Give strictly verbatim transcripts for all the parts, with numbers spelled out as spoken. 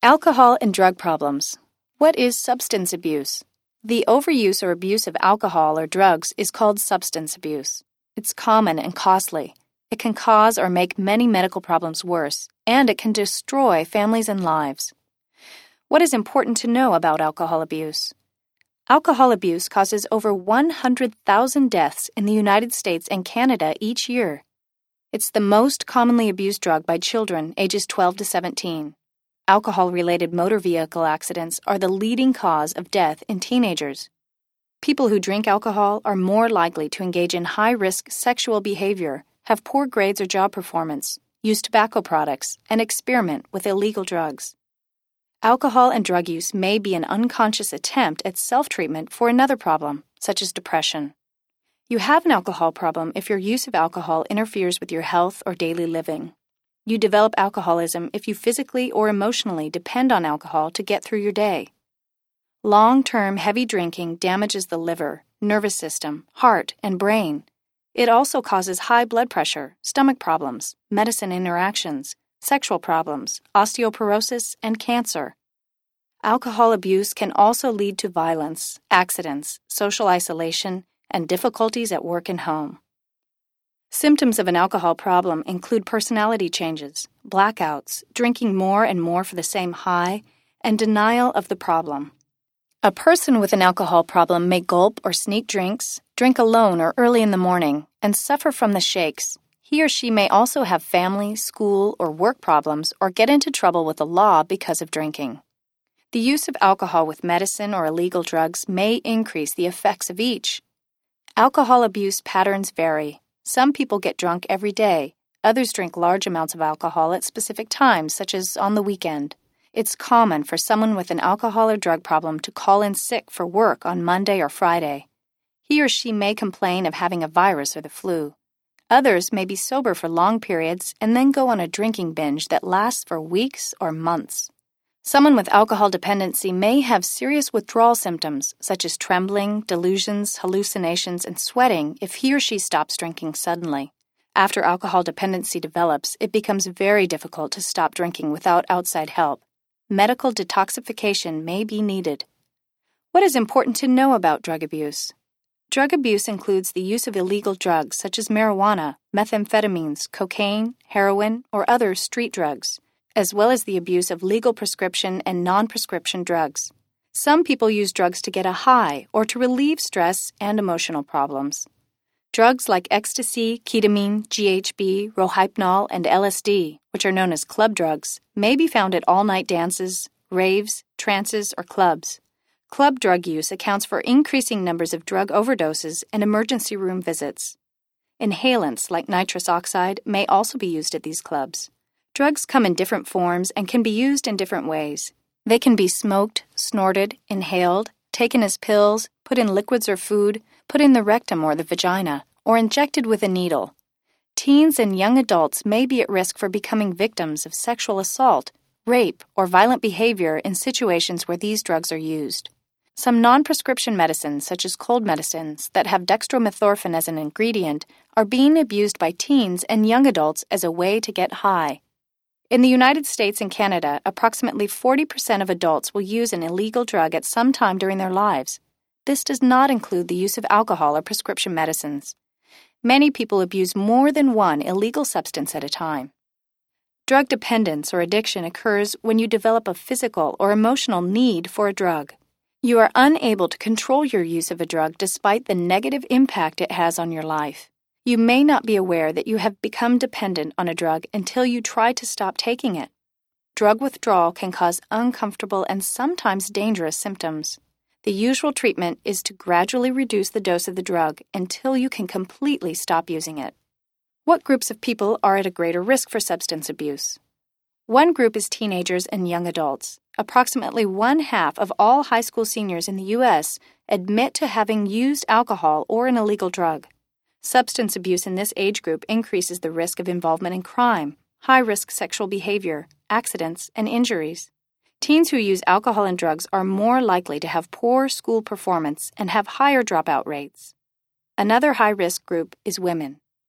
Alcohol and drug problems. What is substance abuse? The overuse or abuse of alcohol or drugs is called substance abuse. It's common and costly. It can cause or make many medical problems worse, and it can destroy families and lives. What is important to know about alcohol abuse? Alcohol abuse causes over one hundred thousand deaths in the United States and Canada each year. It's the most commonly abused drug by children ages twelve to seventeen. Alcohol-related motor vehicle accidents are the leading cause of death in teenagers. People who drink alcohol are more likely to engage in high-risk sexual behavior, have poor grades or job performance, use tobacco products, and experiment with illegal drugs. Alcohol and drug use may be an unconscious attempt at self-treatment for another problem, such as depression. You have an alcohol problem if your use of alcohol interferes with your health or daily living. You develop alcoholism if you physically or emotionally depend on alcohol to get through your day. Long-term heavy drinking damages the liver, nervous system, heart, and brain. It also causes high blood pressure, stomach problems, medicine interactions, sexual problems, osteoporosis, and cancer. Alcohol abuse can also lead to violence, accidents, social isolation, and difficulties at work and home. Symptoms of an alcohol problem include personality changes, blackouts, drinking more and more for the same high, and denial of the problem. A person with an alcohol problem may gulp or sneak drinks, drink alone or early in the morning, and suffer from the shakes. He or she may also have family, school, or work problems or get into trouble with the law because of drinking. The use of alcohol with medicine or illegal drugs may increase the effects of each. Alcohol abuse patterns vary. Some people get drunk every day. Others drink large amounts of alcohol at specific times, such as on the weekend. It's common for someone with an alcohol or drug problem to call in sick for work on Monday or Friday. He or she may complain of having a virus or the flu. Others may be sober for long periods and then go on a drinking binge that lasts for weeks or months. Someone with alcohol dependency may have serious withdrawal symptoms, such as trembling, delusions, hallucinations, and sweating if he or she stops drinking suddenly. After alcohol dependency develops, it becomes very difficult to stop drinking without outside help. Medical detoxification may be needed. What is important to know about drug abuse? Drug abuse includes the use of illegal drugs such as marijuana, methamphetamines, cocaine, heroin, or other street drugs, as well as the abuse of legal prescription and non-prescription drugs. Some people use drugs to get a high or to relieve stress and emotional problems. Drugs like ecstasy, ketamine, G H B, Rohypnol, and L S D, which are known as club drugs, may be found at all-night dances, raves, trances, or clubs. Club drug use accounts for increasing numbers of drug overdoses and emergency room visits. Inhalants like nitrous oxide may also be used at these clubs. Drugs come in different forms and can be used in different ways. They can be smoked, snorted, inhaled, taken as pills, put in liquids or food, put in the rectum or the vagina, or injected with a needle. Teens and young adults may be at risk for becoming victims of sexual assault, rape, or violent behavior in situations where these drugs are used. Some non-prescription medicines, such as cold medicines that have dextromethorphan as an ingredient, are being abused by teens and young adults as a way to get high. In the United States and Canada, approximately forty percent of adults will use an illegal drug at some time during their lives. This does not include the use of alcohol or prescription medicines. Many people abuse more than one illegal substance at a time. Drug dependence or addiction occurs when you develop a physical or emotional need for a drug. You are unable to control your use of a drug despite the negative impact it has on your life. You may not be aware that you have become dependent on a drug until you try to stop taking it. Drug withdrawal can cause uncomfortable and sometimes dangerous symptoms. The usual treatment is to gradually reduce the dose of the drug until you can completely stop using it. What groups of people are at a greater risk for substance abuse? One group is teenagers and young adults. Approximately one half of all high school seniors in the U S admit to having used alcohol or an illegal drug. Substance abuse in this age group increases the risk of involvement in crime, high-risk sexual behavior, accidents, and injuries. Teens who use alcohol and drugs are more likely to have poor school performance and have higher dropout rates. Another high-risk group is women.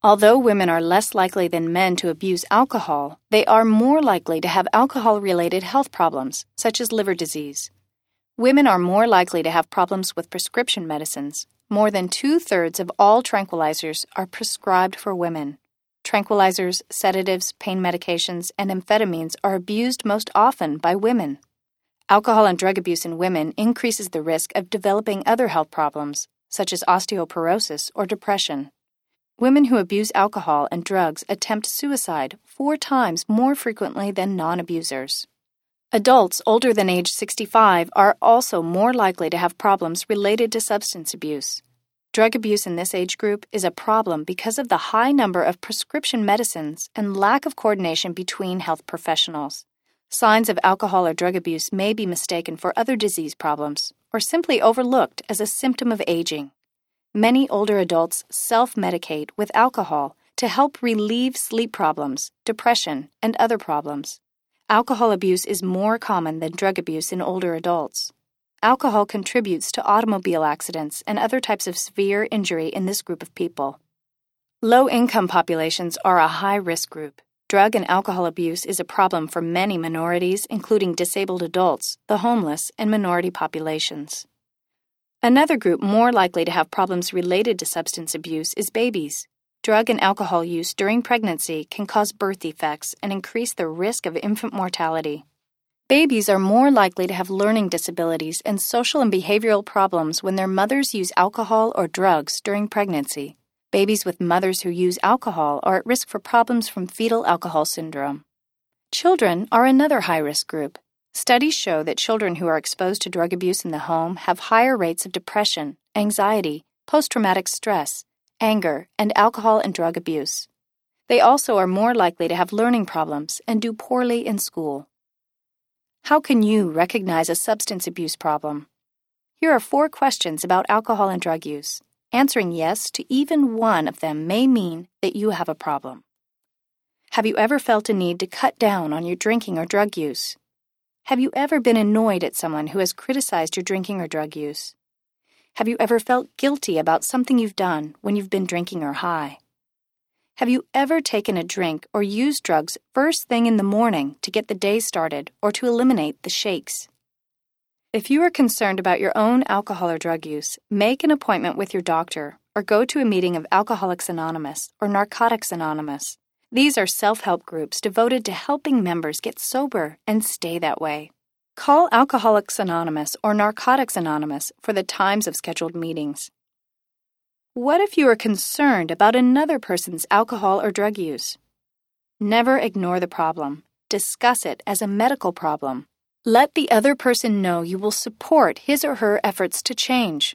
Although women are less likely than men to abuse alcohol, they are more likely to have alcohol-related health problems, such as liver disease. Women are more likely to have problems with prescription medicines. More than two-thirds of all tranquilizers are prescribed for women. Tranquilizers, sedatives, pain medications, and amphetamines are abused most often by women. Alcohol and drug abuse in women increases the risk of developing other health problems, such as osteoporosis or depression. Women who abuse alcohol and drugs attempt suicide four times more frequently than non-abusers. Adults older than age sixty-five are also more likely to have problems related to substance abuse. Drug abuse in this age group is a problem because of the high number of prescription medicines and lack of coordination between health professionals. Signs of alcohol or drug abuse may be mistaken for other disease problems or simply overlooked as a symptom of aging. Many older adults self-medicate with alcohol to help relieve sleep problems, depression, and other problems. Alcohol abuse is more common than drug abuse in older adults. Alcohol contributes to automobile accidents and other types of severe injury in this group of people. Low-income populations are a high-risk group. Drug and alcohol abuse is a problem for many minorities, including disabled adults, the homeless, and minority populations. Another group more likely to have problems related to substance abuse is babies. Drug and alcohol use during pregnancy can cause birth defects and increase the risk of infant mortality. Babies are more likely to have learning disabilities and social and behavioral problems when their mothers use alcohol or drugs during pregnancy. Babies with mothers who use alcohol are at risk for problems from fetal alcohol syndrome. Children are another high-risk group. Studies show that children who are exposed to drug abuse in the home have higher rates of depression, anxiety, post-traumatic stress, anger, and alcohol and drug abuse. They also are more likely to have learning problems and do poorly in school. How can you recognize a substance abuse problem? Here are four questions about alcohol and drug use. Answering yes to even one of them may mean that you have a problem. Have you ever felt a need to cut down on your drinking or drug use? Have you ever been annoyed at someone who has criticized your drinking or drug use? Have you ever felt guilty about something you've done when you've been drinking or high? Have you ever taken a drink or used drugs first thing in the morning to get the day started or to eliminate the shakes? If you are concerned about your own alcohol or drug use, make an appointment with your doctor or go to a meeting of Alcoholics Anonymous or Narcotics Anonymous. These are self-help groups devoted to helping members get sober and stay that way. Call Alcoholics Anonymous or Narcotics Anonymous for the times of scheduled meetings. What if you are concerned about another person's alcohol or drug use? Never ignore the problem. Discuss it as a medical problem. Let the other person know you will support his or her efforts to change.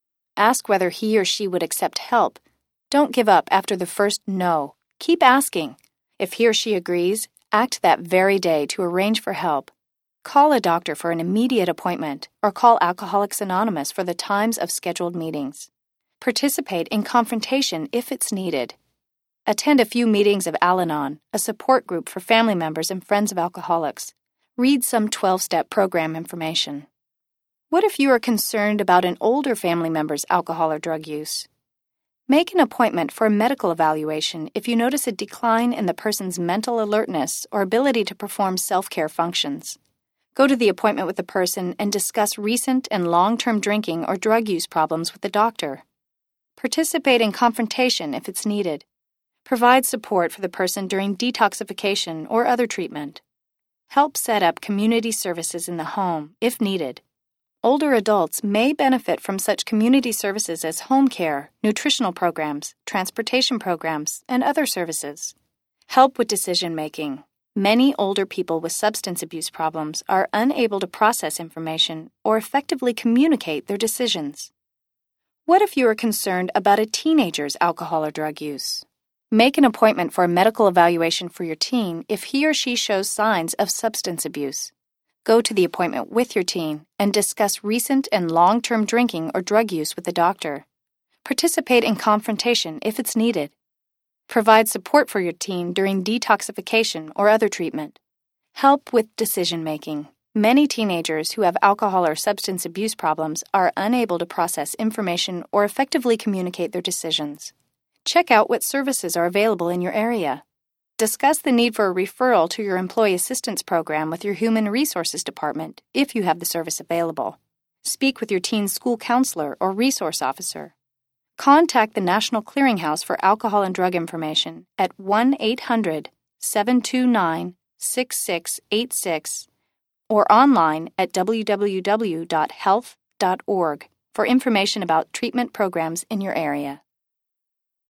Ask whether he or she would accept help. Don't give up after the first no. Keep asking. If he or she agrees, act that very day to arrange for help. Call a doctor for an immediate appointment or call Alcoholics Anonymous for the times of scheduled meetings. Participate in confrontation if it's needed. Attend a few meetings of Al-Anon, a support group for family members and friends of alcoholics. Read some twelve-step program information. What if you are concerned about an older family member's alcohol or drug use? Make an appointment for a medical evaluation if you notice a decline in the person's mental alertness or ability to perform self-care functions. Go to the appointment with the person and discuss recent and long-term drinking or drug use problems with the doctor. Participate in confrontation if it's needed. Provide support for the person during detoxification or other treatment. Help set up community services in the home if needed. Older adults may benefit from such community services as home care, nutritional programs, transportation programs, and other services. Help with decision-making. Many older people with substance abuse problems are unable to process information or effectively communicate their decisions. What if you are concerned about a teenager's alcohol or drug use? Make an appointment for a medical evaluation for your teen if he or she shows signs of substance abuse. Go to the appointment with your teen and discuss recent and long-term drinking or drug use with the doctor. Participate in confrontation if it's needed. Provide support for your teen during detoxification or other treatment. Help with decision-making. Many teenagers who have alcohol or substance abuse problems are unable to process information or effectively communicate their decisions. Check out what services are available in your area. Discuss the need for a referral to your Employee Assistance Program with your Human Resources Department if you have the service available. Speak with your teen's school counselor or resource officer. Contact the National Clearinghouse for Alcohol and Drug Information at one eight hundred, seven two nine, six six eight six or online at w w w dot health dot org for information about treatment programs in your area.